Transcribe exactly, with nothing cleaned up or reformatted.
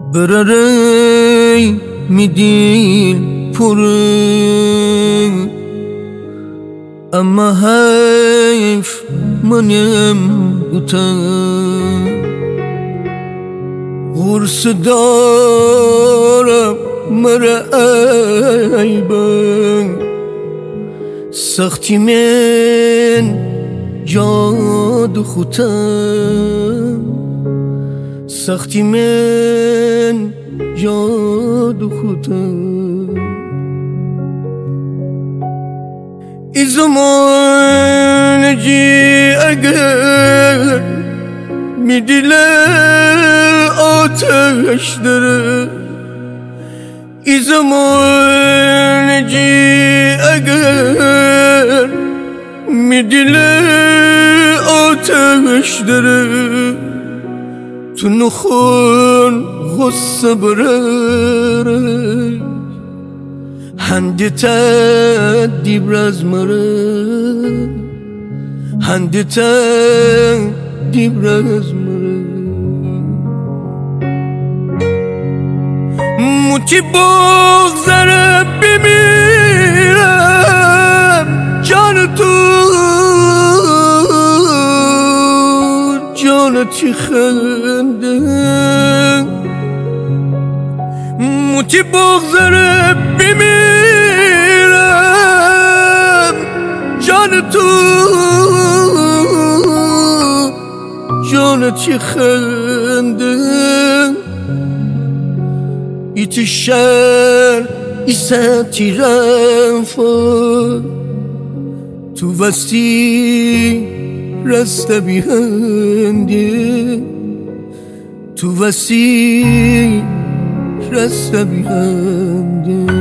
برای میدیل پره اما حیف منم بودم غرص دارم مرا عیبم سختی من جاد خودم سختی من جاد خودم ای زمان جی اگر می دل آتش داره ای زمان جی اگر می دل آتش داره تو نخون غصه براره هنده تا دیبر از مره هنده تا دیبر از مره موتی بغذره بمیرم جان تو جانتی خنده موتی بغذره بمیرم جان تو جانتی خنده ایت شهر ایساتی رفا تو وستی رسته بیهنده تو وستی رسته بیهنده